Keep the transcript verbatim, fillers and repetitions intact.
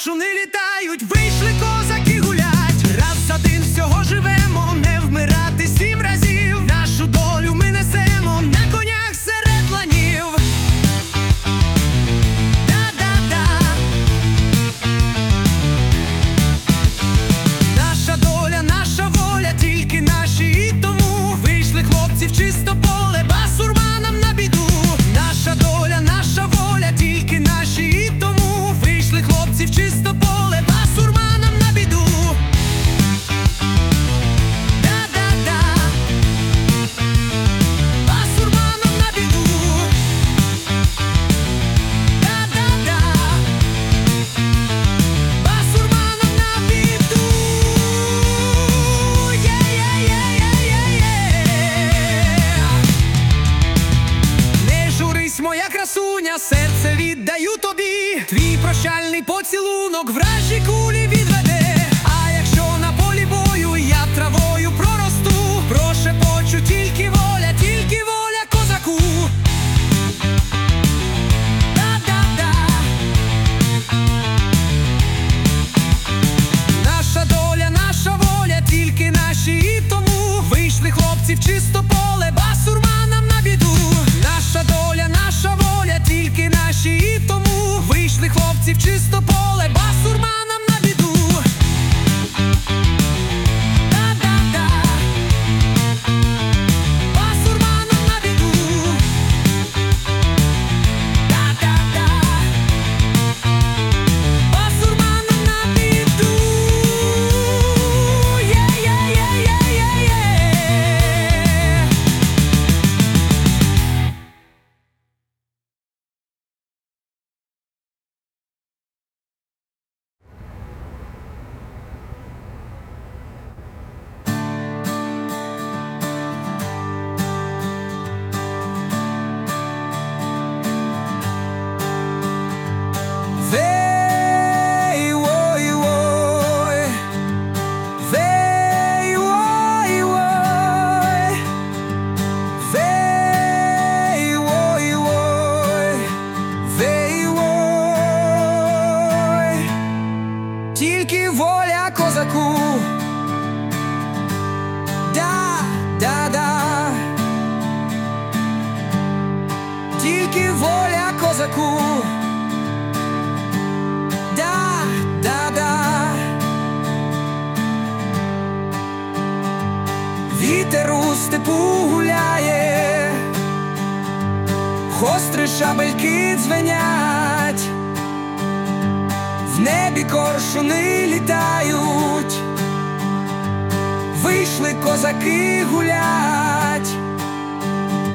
коршуни літають, вийшли козаки гулять. Раз один всього живемо, не вмирати сім разів. Нашу долю ми несемо на конях серед ланів. Да-да-да. Наша доля, наша воля, тільки наші, і тому вийшли хлопці в чисто поле, басурманам на біду. Наша доля, наша воля, тільки наші, і тому вийшли хлопці в чисто поле, басурманам на біду. Да-да-да. Басурманам на біду. Да-да-да. Басурманам на біду. Не журись, моя красуня, серце віддаю тобі. Твій прощальний поцілунок вражі кулі відведе. А якщо на полі бою я травою проросту, прошепочу тільки воля, тільки воля козаку. Да-да-да. Наша доля, наша воля, тільки наші, і тому вийшли хлопці в чисто поле, басурманам на біду. Наша доля, наша воля, тільки наші, і тому вийшли хлопці в чисто поле, басурманам на біду. Да-да-да. Басурманам на біду. Да-да-да. Басурманам на біду. Є-є-є-є-є-є. Вей, ой, ой. Вей, ой, ой. Вей, ой, ой. Вей, ой. Тільки воля козаку. Да, да, да. Тільки воля козаку. Да, да, да. Вітер у степу гуляє, гострі шабельки дзвенять, в небі коршуни літають, вийшли козаки гулять.